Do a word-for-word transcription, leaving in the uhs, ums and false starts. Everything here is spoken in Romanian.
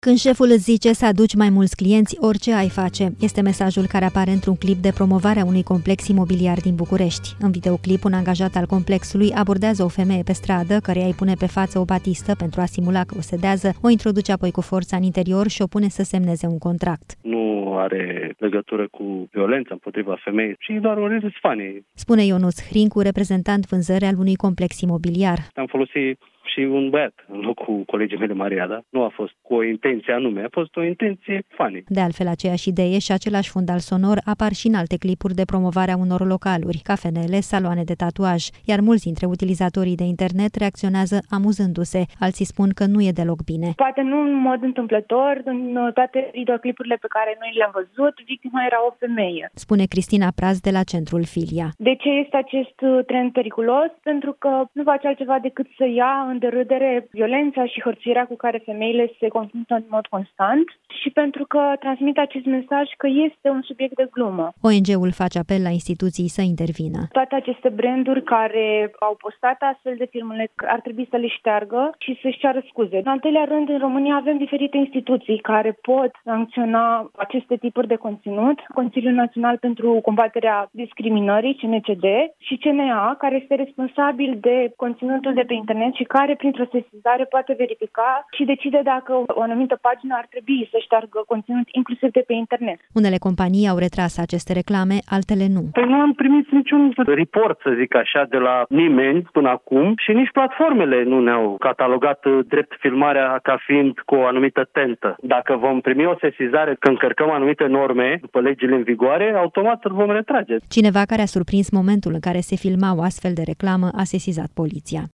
Când șeful îți zice să aduci mai mulți clienți, orice ai face, este mesajul care apare într-un clip de promovare a unui complex imobiliar din București. În videoclip, un angajat al complexului abordează o femeie pe stradă, căreia îi pune pe față o batistă pentru a simula că o sedează, o introduce apoi cu forța în interior și o pune să semneze un contract. Nu are legătură cu violența împotriva femeii, ci doar o râs funny. Spune Ionuț Hrincu, reprezentant vânzări al unui complex imobiliar. Am folosit și un băiat în locul colegii mele Maria, da? Nu a fost cu o intenție anume, a fost o intenție funny. De altfel, aceeași idee și același fundal sonor apar și în alte clipuri de promovare a unor localuri, cafenele, saloane de tatuaj, iar mulți dintre utilizatorii de internet reacționează amuzându-se, alții spun că nu e deloc bine. Poate nu în mod întâmplător, în toate videoclipurile pe care noi le-am văzut, victima era o femeie. Spune Cristina Praz de la Centrul Filia. De ce este acest trend periculos? Pentru că nu face altceva decât să ia în derâdere violența și hărțuirea cu care femeile se confruntă în mod constant și pentru că transmite acest mesaj că este un subiect de glumă. O N G-ul face apel la instituții să intervină. Toate aceste branduri care au postat astfel de filmele ar trebui să le șteargă și să-și ceară scuze. În al doilea rând, în România avem diferite instituții care pot sancționa aceste tipuri de conținut. Consiliul Național pentru Combaterea Discriminării, C N C D, și C N A, care este responsabil de conținutul de pe internet și care, printr-o sesizare, poate verifica și decide dacă o anumită pagină ar trebui să șteargă conținut inclusiv de pe internet. Unele companii au retras aceste reclame, altele nu. Păi nu am primit niciun report, să zic așa, de la nimeni până acum și nici platformele nu ne-au catalogat drept filmarea ca fiind cu o anumită tentă. Dacă vom primi o sesizare că încărcăm anumite norme după legile în vigoare, automat îl vom retrage. Cineva care a surprins momentul în care se filma o astfel de reclamă a sesizat poliția.